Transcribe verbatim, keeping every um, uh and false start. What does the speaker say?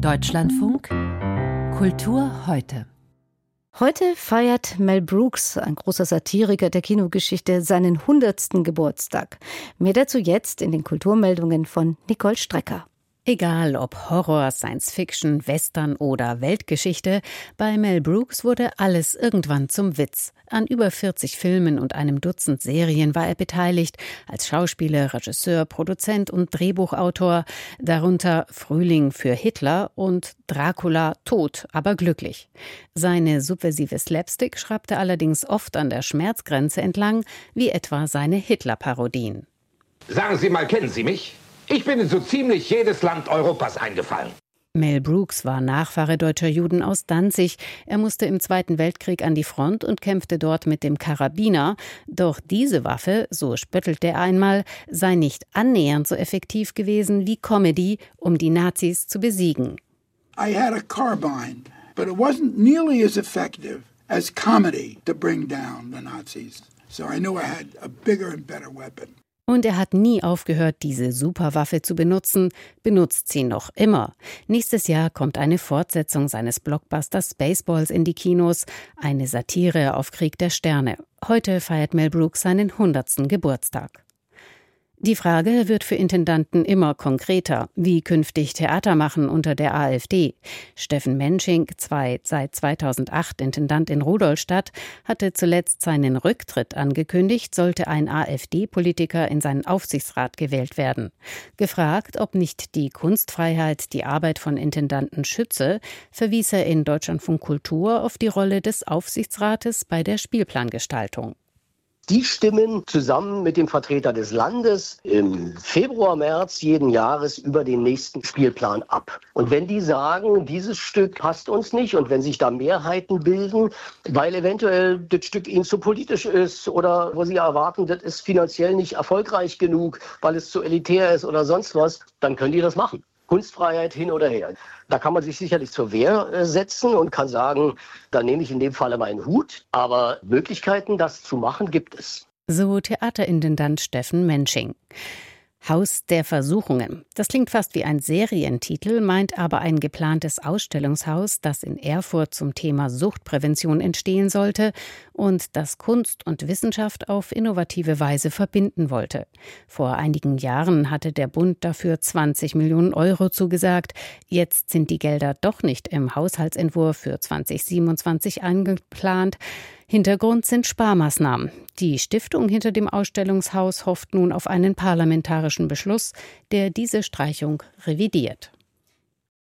Deutschlandfunk Kultur heute. Heute feiert Mel Brooks, ein großer Satiriker der Kinogeschichte, seinen hundertsten Geburtstag. Mehr dazu jetzt in den Kulturmeldungen von Nicole Strecker. Egal ob Horror, Science-Fiction, Western oder Weltgeschichte, bei Mel Brooks wurde alles irgendwann zum Witz. An über vierzig Filmen und einem Dutzend Serien war er beteiligt, als Schauspieler, Regisseur, Produzent und Drehbuchautor, darunter Frühling für Hitler und Dracula, tot, aber glücklich. Seine subversive Slapstick schraubte allerdings oft an der Schmerzgrenze entlang, wie etwa seine Hitler-Parodien. Sagen Sie mal, kennen Sie mich? Ich bin in so ziemlich jedes Land Europas eingefallen. Mel Brooks war Nachfahre deutscher Juden aus Danzig. Er musste im Zweiten Weltkrieg an die Front und kämpfte dort mit dem Karabiner. Doch diese Waffe, so spöttelte er einmal, sei nicht annähernd so effektiv gewesen wie Comedy, um die Nazis zu besiegen. I had a carbine, but it wasn't nearly as effective as comedy to bring down the Nazis. So I knew I had a bigger and better weapon. Und er hat nie aufgehört, diese Superwaffe zu benutzen, benutzt sie noch immer. Nächstes Jahr kommt eine Fortsetzung seines Blockbusters Spaceballs in die Kinos, eine Satire auf Krieg der Sterne. Heute feiert Mel Brooks seinen hundertsten Geburtstag. Die Frage wird für Intendanten immer konkreter. Wie künftig Theater machen unter der AfD? Steffen Mensching, zwei, seit zweitausendacht Intendant in Rudolstadt, hatte zuletzt seinen Rücktritt angekündigt, sollte ein AfD-Politiker in seinen Aufsichtsrat gewählt werden. Gefragt, ob nicht die Kunstfreiheit die Arbeit von Intendanten schütze, verwies er in Deutschlandfunk Kultur auf die Rolle des Aufsichtsrates bei der Spielplangestaltung. Die stimmen zusammen mit dem Vertreter des Landes im Februar, März jeden Jahres über den nächsten Spielplan ab. Und wenn die sagen, dieses Stück passt uns nicht und wenn sich da Mehrheiten bilden, weil eventuell das Stück ihnen zu politisch ist oder wo sie erwarten, das ist finanziell nicht erfolgreich genug, weil es zu elitär ist oder sonst was, dann können die das machen. Kunstfreiheit hin oder her. Da kann man sich sicherlich zur Wehr setzen und kann sagen, da nehme ich in dem Falle meinen Hut. Aber Möglichkeiten, das zu machen, gibt es. So Theaterintendant Steffen Mensching. Haus der Versuchungen. Das klingt fast wie ein Serientitel, meint aber ein geplantes Ausstellungshaus, das in Erfurt zum Thema Suchtprävention entstehen sollte und das Kunst und Wissenschaft auf innovative Weise verbinden wollte. Vor einigen Jahren hatte der Bund dafür zwanzig Millionen Euro zugesagt. Jetzt sind die Gelder doch nicht im Haushaltsentwurf für zwanzig siebenundzwanzig eingeplant. Hintergrund sind Sparmaßnahmen. Die Stiftung hinter dem Ausstellungshaus hofft nun auf einen parlamentarischen Beschluss, der diese Streichung revidiert.